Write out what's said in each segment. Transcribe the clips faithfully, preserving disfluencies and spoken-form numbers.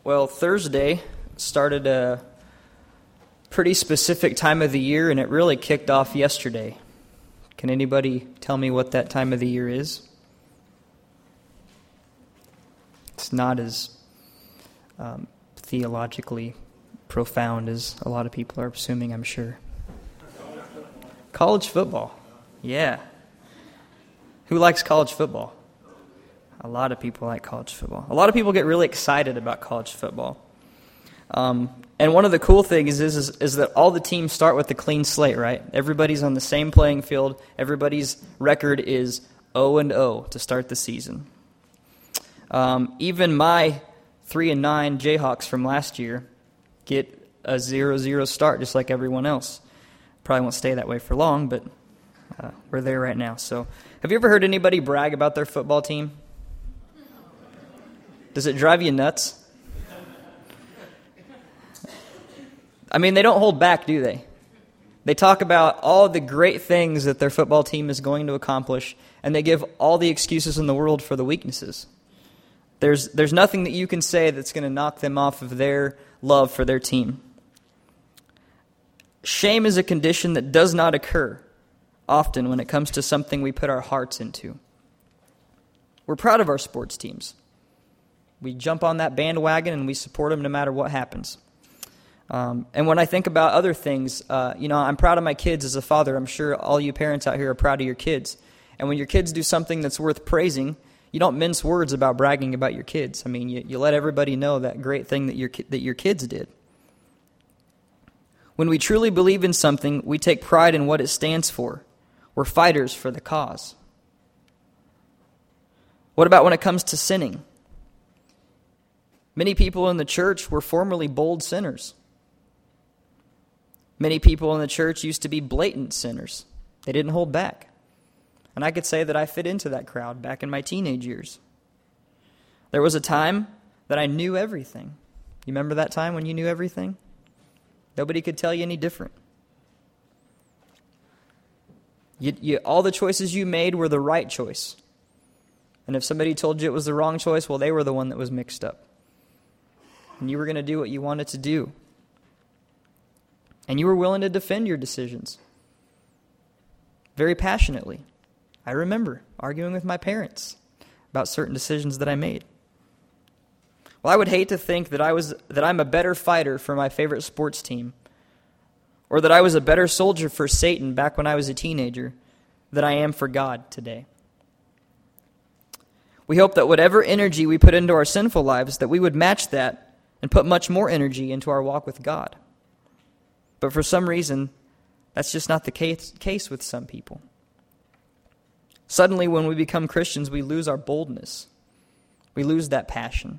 Well, Thursday started a pretty specific time of the year, and it really kicked off yesterday. Can anybody tell me what that time of the year is? It's not as um, theologically profound as a lot of people are assuming, I'm sure. College football. Yeah. Who likes college football? A lot of people like college football. A lot of people get really excited about college football. Um, and one of the cool things is, is is that all the teams start with a clean slate, right? Everybody's on the same playing field. Everybody's record is oh and oh to start the season. Um, even my three and nine Jayhawks from last year get a zero zero start, just like everyone else. Probably won't stay that way for long, but uh, we're there right now. So, have you ever heard anybody brag about their football team? Does it drive you nuts? I mean, they don't hold back, do they? They talk about all the great things that their football team is going to accomplish, and they give all the excuses in the world for the weaknesses. There's there's nothing that you can say that's going to knock them off of their love for their team. Shame is a condition that does not occur often when it comes to something we put our hearts into. We're proud of our sports teams. We jump on that bandwagon and we support them no matter what happens. Um, and when I think about other things, uh, you know, I'm proud of my kids as a father. I'm sure all you parents out here are proud of your kids. And when your kids do something that's worth praising, you don't mince words about bragging about your kids. I mean, you, you let everybody know that great thing that your that your kids did. When we truly believe in something, we take pride in what it stands for. We're fighters for the cause. What about when it comes to sinning? Many people in the church were formerly bold sinners. Many people in the church used to be blatant sinners. They didn't hold back. And I could say that I fit into that crowd back in my teenage years. There was a time that I knew everything. You remember that time when you knew everything? Nobody could tell you any different. You, you, all the choices you made were the right choice. And if somebody told you it was the wrong choice, well, they were the one that was mixed up. And you were going to do what you wanted to do. And you were willing to defend your decisions very passionately. I remember arguing with my parents about certain decisions that I made. Well, I would hate to think that I was that I'm a better fighter for my favorite sports team, or that I was a better soldier for Satan back when I was a teenager than I am for God today. We hope that whatever energy we put into our sinful lives, that we would match that and put much more energy into our walk with God. But for some reason, that's just not the case, case with some people. Suddenly, when we become Christians, we lose our boldness. We lose that passion.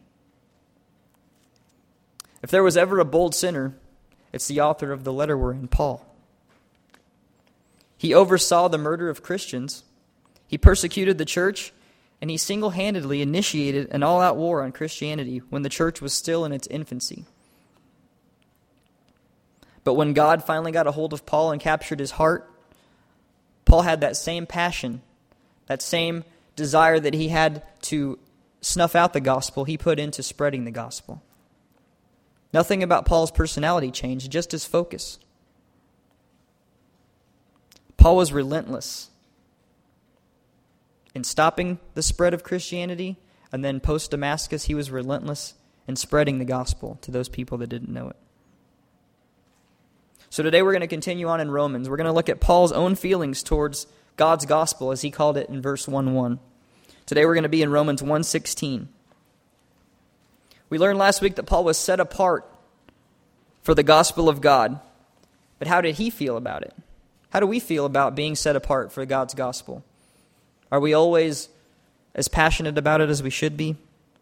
If there was ever a bold sinner, it's the author of the letter we're in, Paul. He oversaw the murder of Christians. He persecuted the church, and he single-handedly initiated an all-out war on Christianity when the church was still in its infancy. But when God finally got a hold of Paul and captured his heart, Paul had that same passion, that same desire that he had to snuff out the gospel, he put into spreading the gospel. Nothing about Paul's personality changed, just his focus. Paul was relentless in stopping the spread of Christianity, and then post-Damascus, he was relentless in spreading the gospel to those people that didn't know it. So today we're going to continue on in Romans. We're going to look at Paul's own feelings towards God's gospel, as he called it in verse one one. Today we're going to be in Romans one sixteen. We learned last week that Paul was set apart for the gospel of God. But how did he feel about it? How do we feel about being set apart for God's gospel? Are we always as passionate about it as we should be?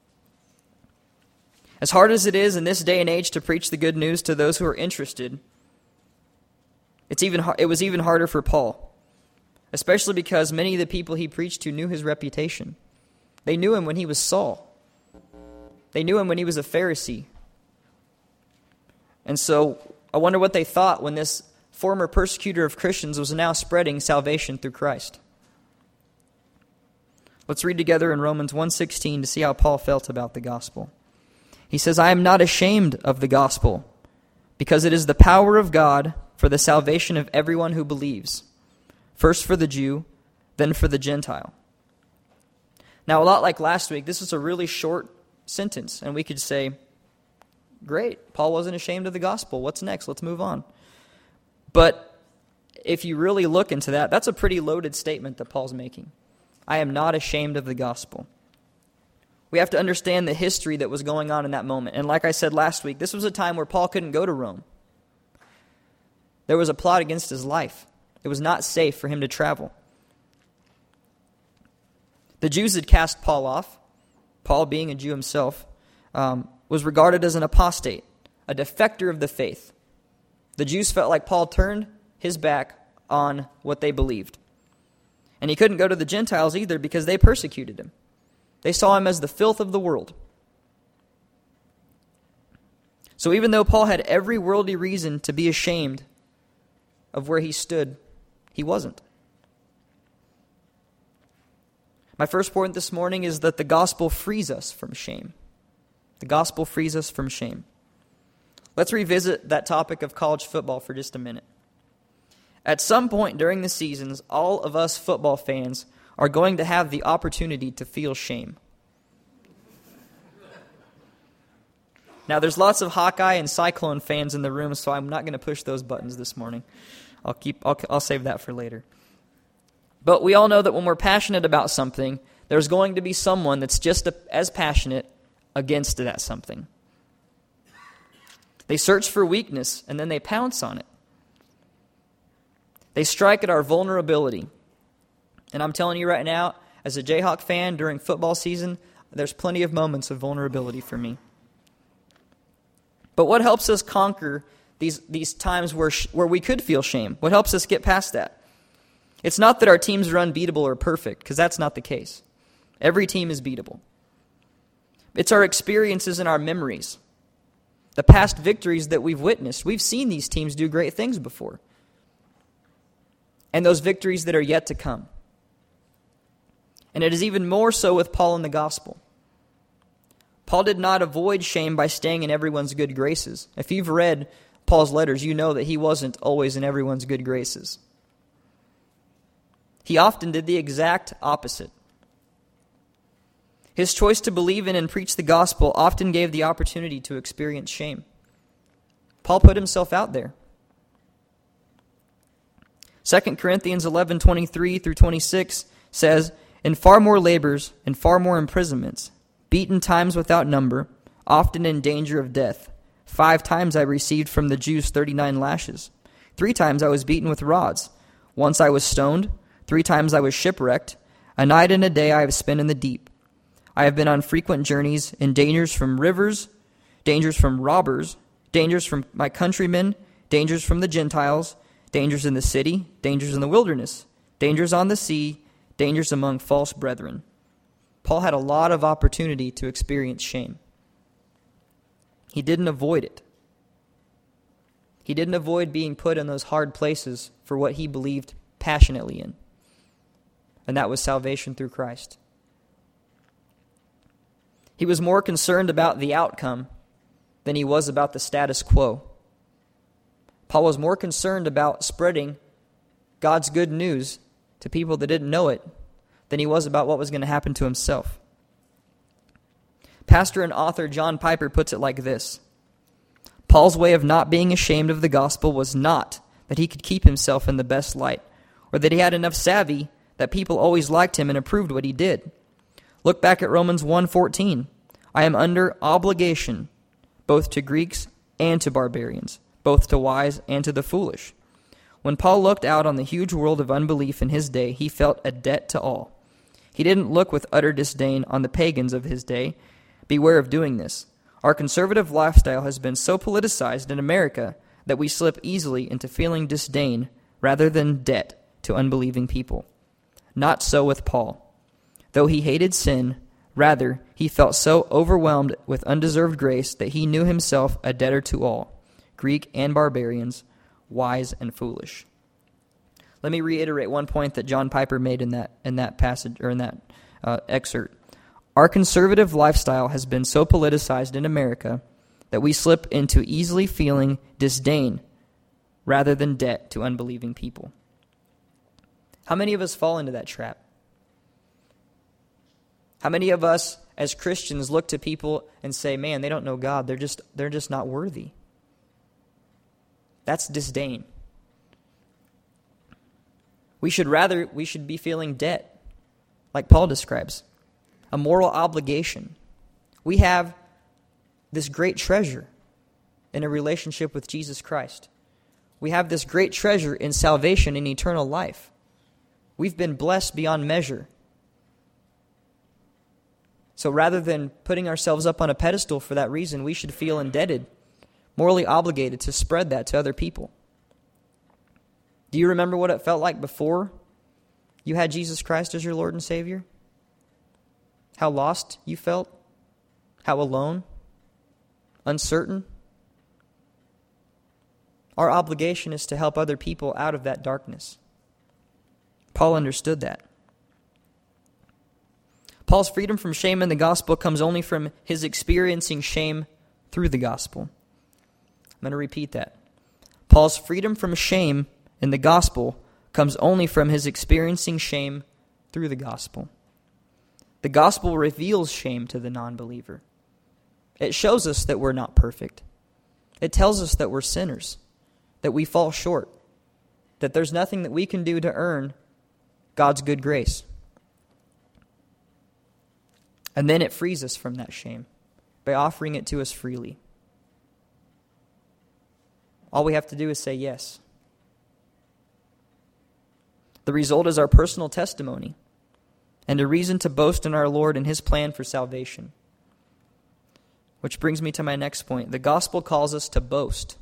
As hard as it is in this day and age to preach the good news to those who are interested, it's even it was even harder for Paul, especially because many of the people he preached to knew his reputation. They knew him when he was Saul. They knew him when he was a Pharisee. And so I wonder what they thought when this former persecutor of Christians was now spreading salvation through Christ. Let's read together in Romans one sixteen to see how Paul felt about the gospel. He says, I am not ashamed of the gospel, because it is the power of God for the salvation of everyone who believes, first for the Jew, then for the Gentile. Now, a lot like last week, this is a really short sentence, and we could say, great, Paul wasn't ashamed of the gospel. What's next? Let's move on. But if you really look into that, that's a pretty loaded statement that Paul's making. I am not ashamed of the gospel. We have to understand the history that was going on in that moment. And like I said last week, this was a time where Paul couldn't go to Rome. There was a plot against his life. It was not safe for him to travel. The Jews had cast Paul off. Paul, being a Jew himself, um, was regarded as an apostate, a defector of the faith. The Jews felt like Paul turned his back on what they believed. And he couldn't go to the Gentiles either because they persecuted him. They saw him as the filth of the world. So even though Paul had every worldly reason to be ashamed of where he stood, he wasn't. My first point this morning is that the gospel frees us from shame. The gospel frees us from shame. Let's revisit that topic of college football for just a minute. At some point during the seasons, all of us football fans are going to have the opportunity to feel shame. Now, there's lots of Hawkeye and Cyclone fans in the room, so I'm not going to push those buttons this morning. I'll keep. I'll, I'll save that for later. But we all know that when we're passionate about something, there's going to be someone that's just a, as passionate against that something. They search for weakness, and then they pounce on it. They strike at our vulnerability. And I'm telling you right now, as a Jayhawk fan during football season, there's plenty of moments of vulnerability for me. But what helps us conquer these, these times where, sh- where we could feel shame? What helps us get past that? It's not that our teams are unbeatable or perfect, because that's not the case. Every team is beatable. It's our experiences and our memories. The past victories that we've witnessed. We've seen these teams do great things before. And those victories that are yet to come. And it is even more so with Paul in the gospel. Paul did not avoid shame by staying in everyone's good graces. If you've read Paul's letters, you know that he wasn't always in everyone's good graces. He often did the exact opposite. His choice to believe in and preach the gospel often gave the opportunity to experience shame. Paul put himself out there. Second Corinthians eleven twenty-three through twenty-six says, "In far more labors and far more imprisonments, beaten times without number, often in danger of death. Five times I received from the Jews thirty-nine lashes. Three times I was beaten with rods. Once I was stoned. Three times I was shipwrecked. A night and a day I have spent in the deep. I have been on frequent journeys, in dangers from rivers, dangers from robbers, dangers from my countrymen, dangers from the Gentiles, dangers in the city, dangers in the wilderness, dangers on the sea, dangers among false brethren." Paul had a lot of opportunity to experience shame. He didn't avoid it. He didn't avoid being put in those hard places for what he believed passionately in. And that was salvation through Christ. He was more concerned about the outcome than he was about the status quo. Paul was more concerned about spreading God's good news to people that didn't know it than he was about what was going to happen to himself. Pastor and author John Piper puts it like this: Paul's way of not being ashamed of the gospel was not that he could keep himself in the best light, or that he had enough savvy that people always liked him and approved what he did. Look back at Romans one fourteen. "I am under obligation both to Greeks and to barbarians, both to wise and to the foolish." When Paul looked out on the huge world of unbelief in his day, he felt a debt to all. He didn't look with utter disdain on the pagans of his day. Beware of doing this. Our conservative lifestyle has been so politicized in America that we slip easily into feeling disdain rather than debt to unbelieving people. Not so with Paul. Though he hated sin, rather, he felt so overwhelmed with undeserved grace that he knew himself a debtor to all, Greek and barbarians, wise and foolish. Let me reiterate one point that John Piper made in that in that passage or in that uh, excerpt. Our conservative lifestyle has been so politicized in America that we slip into easily feeling disdain rather than debt to unbelieving people. How many of us fall into that trap? How many of us as Christians look to people and say, man, they don't know God. They're just, they're just not worthy. That's disdain. We should rather, we should be feeling debt, like Paul describes, a moral obligation. We have this great treasure in a relationship with Jesus Christ. We have this great treasure in salvation and eternal life. We've been blessed beyond measure. So rather than putting ourselves up on a pedestal for that reason, we should feel indebted, morally obligated to spread that to other people. Do you remember what it felt like before you had Jesus Christ as your Lord and Savior? How lost you felt? How alone? Uncertain? Our obligation is to help other people out of that darkness. Paul understood that. Paul's freedom from shame in the gospel comes only from his experiencing shame through the gospel. I'm going to repeat that. Paul's freedom from shame in the gospel comes only from his experiencing shame through the gospel. The gospel reveals shame to the non-believer. It shows us that we're not perfect. It tells us that we're sinners, that we fall short, that there's nothing that we can do to earn God's good grace. And then it frees us from that shame by offering it to us freely. All we have to do is say yes. The result is our personal testimony and a reason to boast in our Lord and His plan for salvation. Which brings me to my next point. The gospel calls us to boast.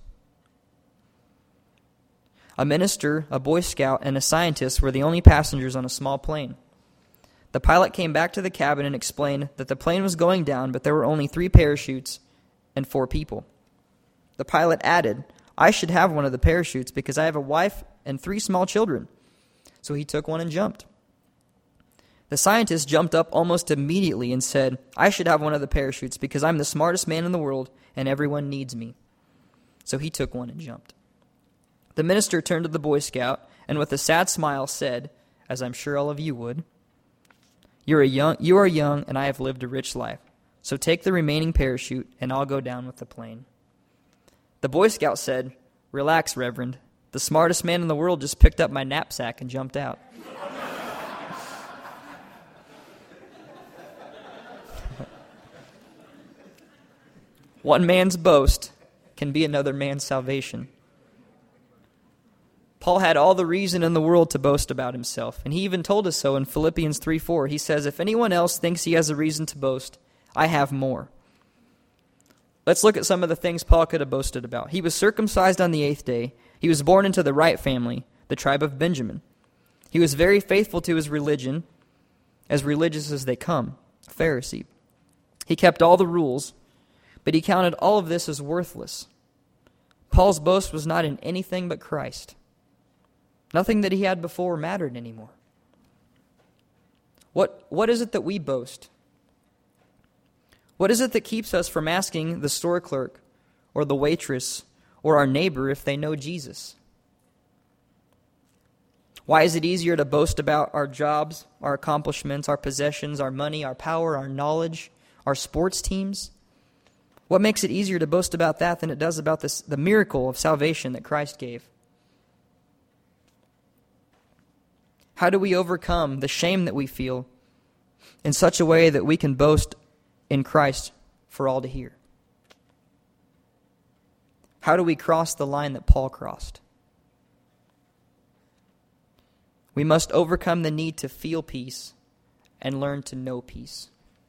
A minister, a Boy Scout, and a scientist were the only passengers on a small plane. The pilot came back to the cabin and explained that the plane was going down, but there were only three parachutes and four people. The pilot added, I should have one of the parachutes because I have a wife and three small children. So he took one and jumped. The scientist jumped up almost immediately and said, I should have one of the parachutes because I'm the smartest man in the world and everyone needs me. So he took one and jumped. The minister turned to the Boy Scout and with a sad smile said, as I'm sure all of you would, You're a young, you are young and I have lived a rich life. So take the remaining parachute and I'll go down with the plane. The Boy Scout said, Relax, Reverend. The smartest man in the world just picked up my knapsack and jumped out. One man's boast can be another man's salvation. Paul had all the reason in the world to boast about himself, and he even told us so in Philippians three four. He says, if anyone else thinks he has a reason to boast, I have more. Let's look at some of the things Paul could have boasted about. He was circumcised on the eighth day. He was born into the right family, the tribe of Benjamin. He was very faithful to his religion, as religious as they come, a Pharisee. He kept all the rules, but he counted all of this as worthless. Paul's boast was not in anything but Christ. Nothing that he had before mattered anymore. What, what is it that we boast? What is it that keeps us from asking the store clerk or the waitress or our neighbor if they know Jesus? Why is it easier to boast about our jobs, our accomplishments, our possessions, our money, our power, our knowledge, our sports teams? What makes it easier to boast about that than it does about this, the miracle of salvation that Christ gave? How do we overcome the shame that we feel in such a way that we can boast in Christ for all to hear? How do we cross the line that Paul crossed? We must overcome the need to feel peace and learn to know peace.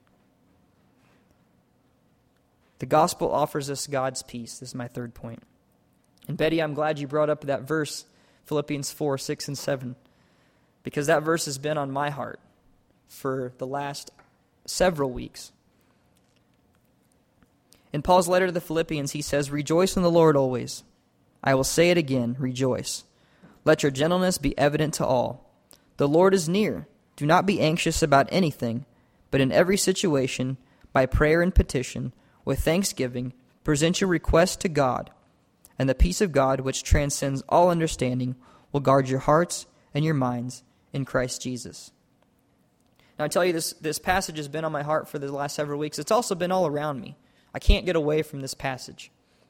The gospel offers us God's peace. This is my third point. And Betty, I'm glad you brought up that verse, Philippians four, six, and seven. Because that verse has been on my heart for the last several weeks. In Paul's letter to the Philippians, he says, Rejoice in the Lord always. I will say it again, rejoice. Let your gentleness be evident to all. The Lord is near. Do not be anxious about anything, but in every situation, by prayer and petition, with thanksgiving, present your requests to God, and the peace of God, which transcends all understanding, will guard your hearts and your minds in Christ Jesus. Now, I tell you, this, this passage has been on my heart for the last several weeks. It's also been all around me. I can't get away from this passage.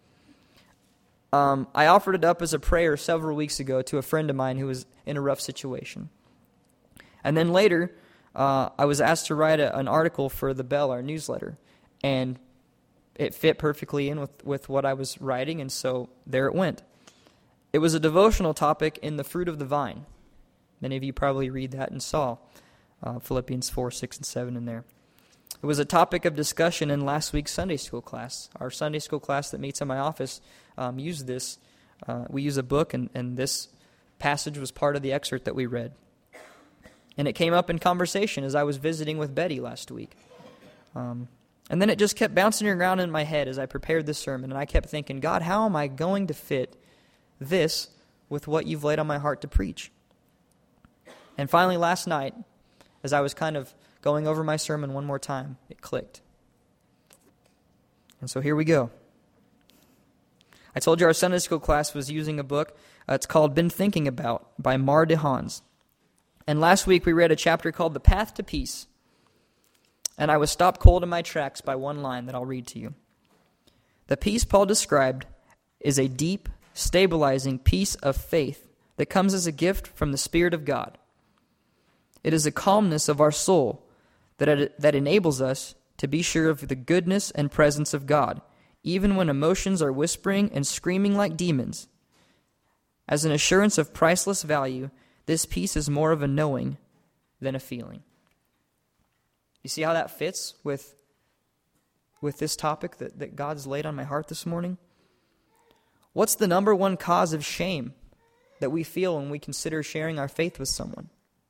Um, I offered it up as a prayer several weeks ago to a friend of mine who was in a rough situation. And then later, uh, I was asked to write a, an article for the Bell, our newsletter. And it fit perfectly in with, with what I was writing, and so there it went. It was a devotional topic in the fruit of the vine. Many of you probably read that and saw uh, Philippians four, six, and seven in there. It was a topic of discussion in last week's Sunday school class. Our Sunday school class that meets in my office um, used this. Uh, we use a book, and, and this passage was part of the excerpt that we read. And it came up in conversation as I was visiting with Betty last week. Um, and then it just kept bouncing around in my head as I prepared this sermon, and I kept thinking, God, how am I going to fit this with what you've laid on my heart to preach? And finally last night, as I was kind of going over my sermon one more time, it clicked. And so here we go. I told you our Sunday school class was using a book. Uh, it's called Been Thinking About by Mar DeHaans. And last week we read a chapter called The Path to Peace. And I was stopped cold in my tracks by one line that I'll read to you. The peace Paul described is a deep, stabilizing peace of faith that comes as a gift from the Spirit of God. It is a calmness of our soul that, that enables us to be sure of the goodness and presence of God, even when emotions are whispering and screaming like demons. As an assurance of priceless value, this peace is more of a knowing than a feeling. You see how that fits with, with this topic that, that God's laid on my heart this morning? What's the number one cause of shame that we feel when we consider sharing our faith with someone?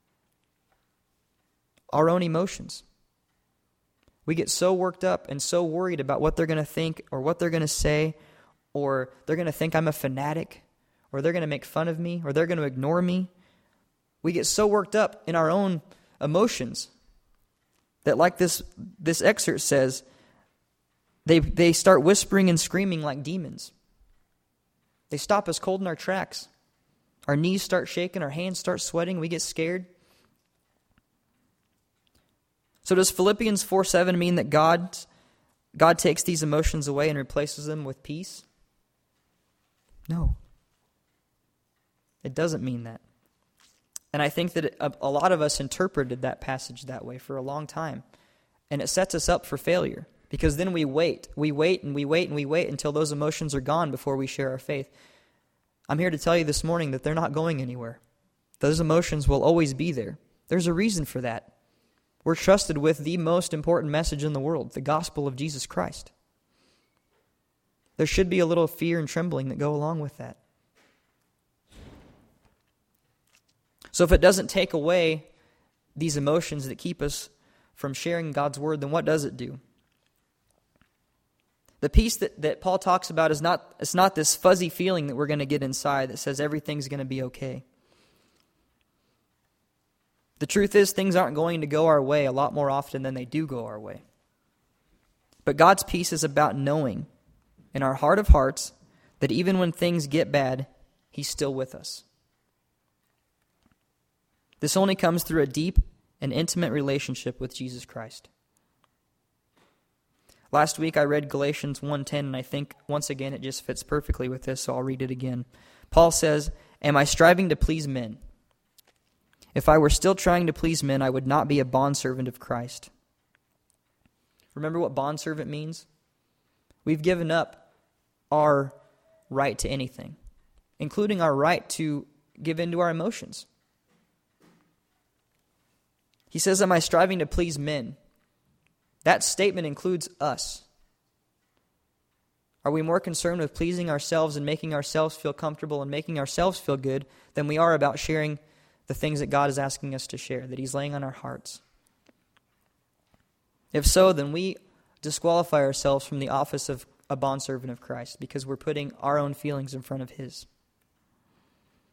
Our own emotions. We get so worked up and so worried about what they're going to think or what they're going to say, or they're going to think I'm a fanatic, or they're going to make fun of me, or they're going to ignore me. We get so worked up in our own emotions that, like this, this excerpt says, they, they start whispering and screaming like demons. They stop us cold in our tracks. Our knees start shaking, our hands start sweating, we get scared. So does Philippians four seven mean that God, God takes these emotions away and replaces them with peace? No. It doesn't mean that. And I think that a, a lot of us interpreted that passage that way for a long time. And it sets us up for failure. Because then we wait. We wait and we wait and we wait until those emotions are gone before we share our faith. I'm here to tell you this morning that they're not going anywhere. Those emotions will always be there. There's a reason for that. We're trusted with the most important message in the world, the gospel of Jesus Christ. There should be a little fear and trembling that go along with that. So if it doesn't take away these emotions that keep us from sharing God's word, then what does it do? The peace that, that Paul talks about is not, it's not this fuzzy feeling that we're going to get inside that says everything's going to be okay. The truth is, things aren't going to go our way a lot more often than they do go our way. But God's peace is about knowing in our heart of hearts that even when things get bad, He's still with us. This only comes through a deep and intimate relationship with Jesus Christ. Last week I read Galatians one ten, and I think once again it just fits perfectly with this, so I'll read it again. Paul says, "Am I striving to please men? If I were still trying to please men, I would not be a bondservant of Christ." Remember what bondservant means? We've given up our right to anything, including our right to give in to our emotions. He says, "Am I striving to please men?" That statement includes us. Are we more concerned with pleasing ourselves and making ourselves feel comfortable and making ourselves feel good than we are about sharing the things that God is asking us to share, that He's laying on our hearts? If so, then we disqualify ourselves from the office of a bondservant of Christ because we're putting our own feelings in front of His.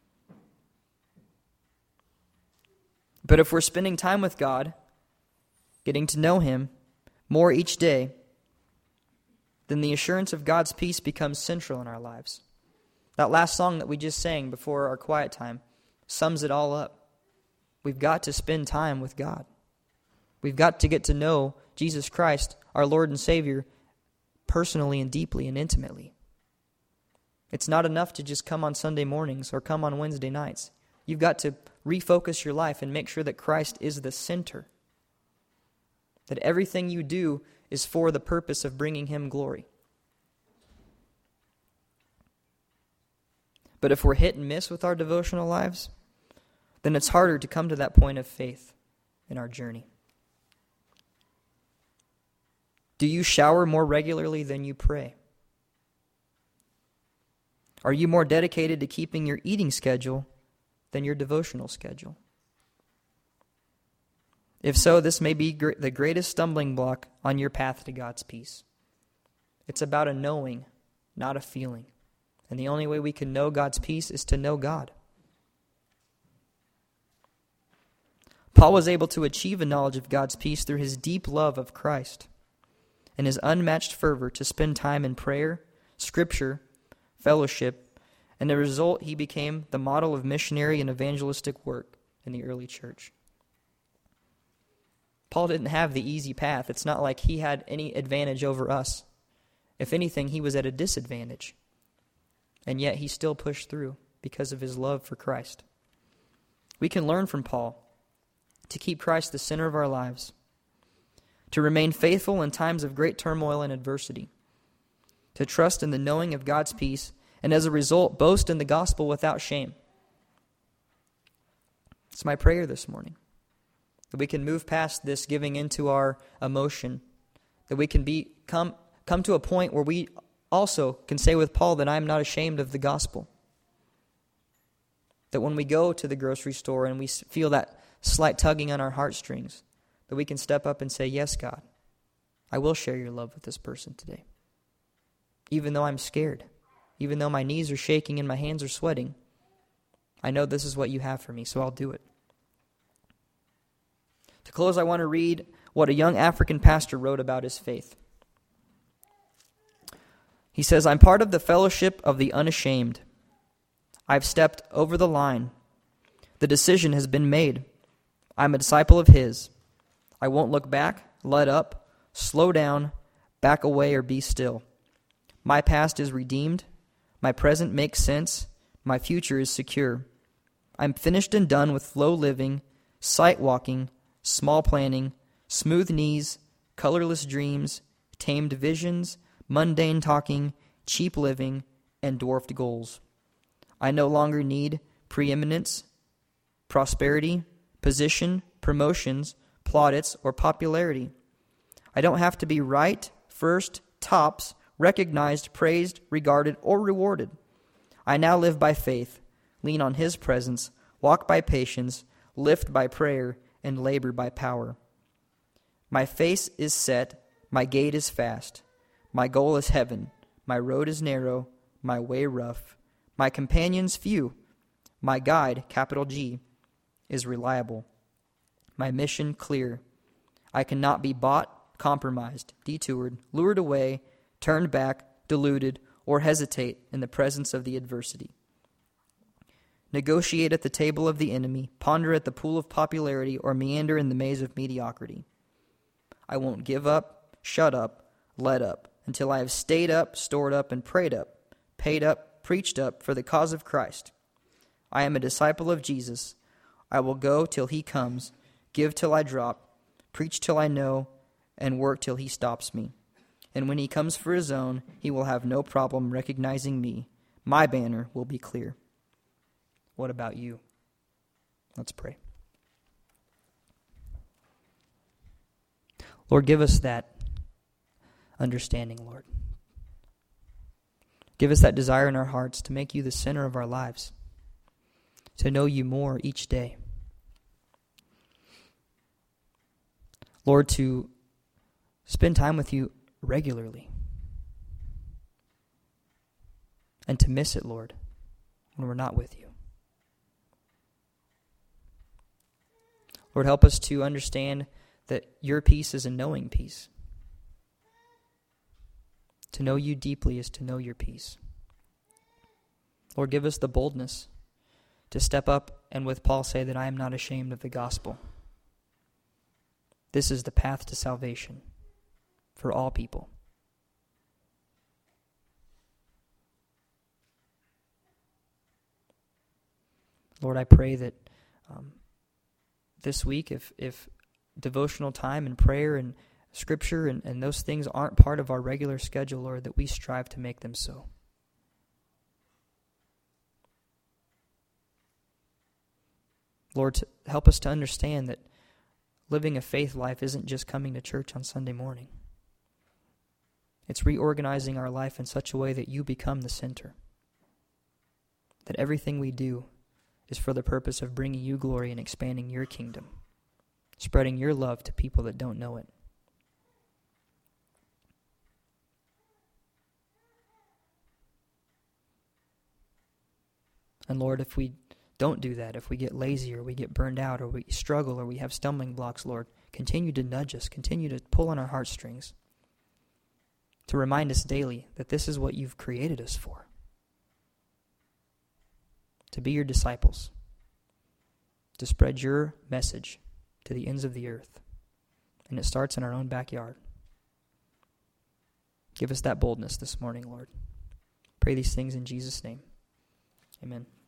But if we're spending time with God getting to know him more each day, then the assurance of God's peace becomes central in our lives. That last song that we just sang before our quiet time sums it all up. We've got to spend time with God. We've got to get to know Jesus Christ, our Lord and Savior, personally and deeply and intimately. It's not enough to just come on Sunday mornings or come on Wednesday nights. You've got to refocus your life and make sure that Christ is the center. That everything you do is for the purpose of bringing him glory. But if we're hit and miss with our devotional lives, then it's harder to come to that point of faith in our journey. Do you shower more regularly than you pray? Are you more dedicated to keeping your eating schedule than your devotional schedule? If so, this may be gr- the greatest stumbling block on your path to God's peace. It's about a knowing, not a feeling. And the only way we can know God's peace is to know God. Paul was able to achieve a knowledge of God's peace through his deep love of Christ and his unmatched fervor to spend time in prayer, scripture, fellowship, and as a result, he became the model of missionary and evangelistic work in the early church. Paul didn't have the easy path. It's not like he had any advantage over us. If anything, he was at a disadvantage. And yet he still pushed through because of his love for Christ. We can learn from Paul to keep Christ the center of our lives, to remain faithful in times of great turmoil and adversity, to trust in the knowing of God's peace, and as a result, boast in the gospel without shame. It's my prayer this morning, that we can move past this giving into our emotion, that we can be come, come to a point where we also can say with Paul that I am not ashamed of the gospel. That when we go to the grocery store and we feel that slight tugging on our heartstrings, that we can step up and say, yes, God, I will share your love with this person today. Even though I'm scared, even though my knees are shaking and my hands are sweating, I know this is what you have for me, so I'll do it. To close, I want to read what a young African pastor wrote about his faith. He says, I'm part of the fellowship of the unashamed. I've stepped over the line. The decision has been made. I'm a disciple of his. I won't look back, let up, slow down, back away, or be still. My past is redeemed. My present makes sense. My future is secure. I'm finished and done with low living, sight walking, small planning, smooth knees, colorless dreams, tamed visions, mundane talking, cheap living, and dwarfed goals. I no longer need preeminence, prosperity, position, promotions, plaudits, or popularity. I don't have to be right, first, tops, recognized, praised, regarded, or rewarded. I now live by faith, lean on his presence, walk by patience, lift by prayer, and labor by power. My face is set, my gait is fast. My goal is heaven, my road is narrow, my way rough. My companions few, my guide, capital G, is reliable. My mission clear. I cannot be bought, compromised, detoured, lured away, turned back, deluded, or hesitate in the presence of the adversity. Negotiate at the table of the enemy, ponder at the pool of popularity, or meander in the maze of mediocrity. I won't give up, shut up, let up, until I have stayed up, stored up, and prayed up, paid up, preached up for the cause of Christ. I am a disciple of Jesus. I will go till he comes, give till I drop, preach till I know, and work till he stops me. And when he comes for his own, he will have no problem recognizing me. My banner will be clear. What about you? Let's pray. Lord, give us that understanding, Lord. Give us that desire in our hearts to make you the center of our lives, to know you more each day. Lord, to spend time with you regularly, and to miss it, Lord, when we're not with you. Lord, help us to understand that your peace is a knowing peace. To know you deeply is to know your peace. Lord, give us the boldness to step up and with Paul say that I am not ashamed of the gospel. This is the path to salvation for all people. Lord, I pray that um, this week, if if devotional time and prayer and scripture and, and those things aren't part of our regular schedule, Lord, that we strive to make them so. Lord, to help us to understand that living a faith life isn't just coming to church on Sunday morning. It's reorganizing our life in such a way that you become the center. That everything we do is for the purpose of bringing you glory and expanding your kingdom, spreading your love to people that don't know it. And Lord, if we don't do that, if we get lazy or we get burned out or we struggle or we have stumbling blocks, Lord, continue to nudge us, continue to pull on our heartstrings, to remind us daily that this is what you've created us for. To be your disciples, to spread your message to the ends of the earth. And it starts in our own backyard. Give us that boldness this morning, Lord. Pray these things in Jesus' name. Amen.